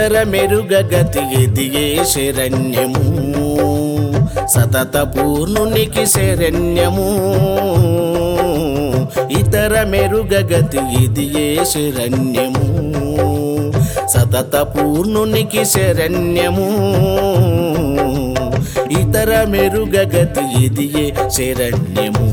ఇతర మెరుగగతి ఇదియే శరణ్యము సతత పూర్ణునికి శరణ్యము ఇతర మెరుగగతి ఇదియే శరణ్యము సతత పూర్ణునికి శరణ్యము ఇతర మెరుగగతి ఇదియే శరణ్యము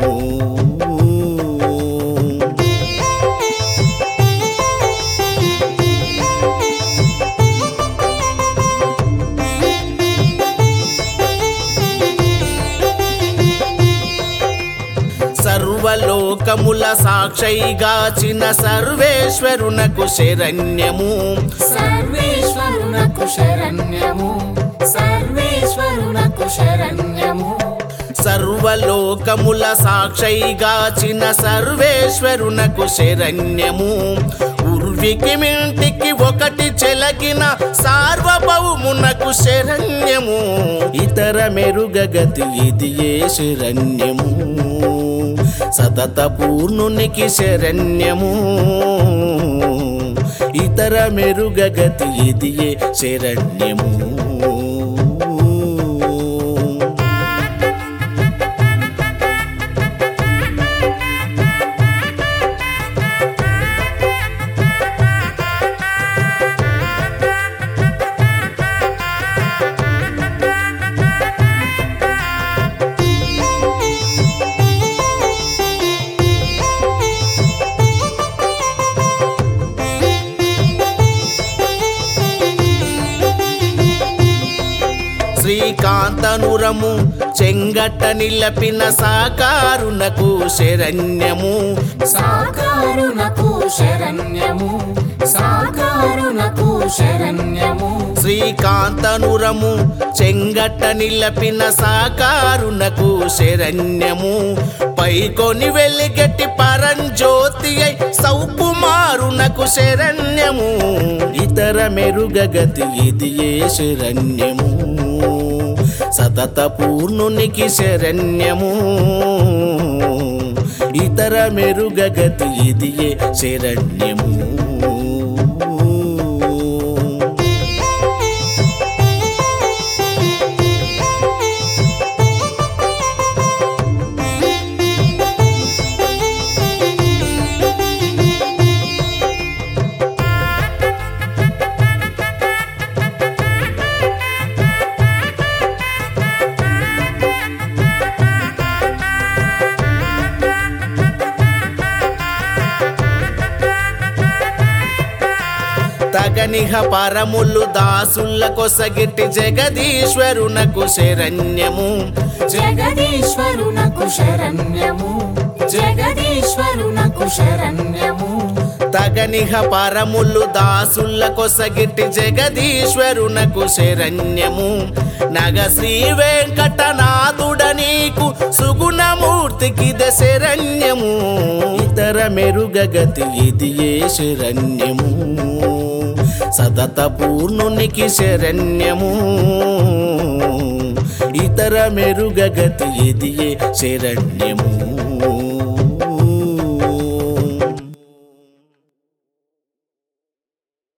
సర్వలోకముల సాక్షిగాచిన సర్వేశ్వరునకు శరణ్యము సర్వేశ్వరునకు శరణ్యము సర్వేశ్వరునకు శరణ్యము సర్వలోకముల సాక్షిగాచిన సర్వేశ్వరునకు శరణ్యము ఉర్వికి మింటికి ఒకటి చెలగిన సార్వభౌమునకు శరణ్యము ఇతర మెరుగగతి ఇదియే శరణ్యము సతత పూర్ణునికి శరణ్యము ఇతర మెరుగగతి ఇదియే శరణ్యము శ్రీకాంతనురము చెంగట్ట నిలపిన సాకారునకు శరణ్యము సాకారునకు శరణ్యము సాకారునకు శరణ్యము శ్రీకాంతనురము చెంగట్ట నిలపిన సాకారునకు శరణ్యము పైకొని వెలిగట్టి పరంజ్యోతి అయి సౌకుమారునకు శరణ్యము ఇతర మెరుగగతి ఇదియే శరణ్యము సతత పూర్ణునికి శరణ్యము ఇతర మెరుగగతి ఇదియే శరణ్యము తగనిహ పరములు దాసుల కొసగిట్టి జగదీశ్వరునకు శరణ్యము జగదీశ్వరునకు శరణ్యము జగదీశ్వరునకు శరణ్యము తగనిహ పరములు దాసుల కొసగిట్టి జగదీశ్వరునకు శరణ్యము నగ శ్రీ వెంకటనాథుడ నీకు సుగుణమూర్తికిద శరణ్యము ఇతర మెరుగగతి ఇదియే శరణ్యము సతత పూర్ణునికి శరణ్యము ఇతర మెరుగగతి ఇదియే శరణ్యము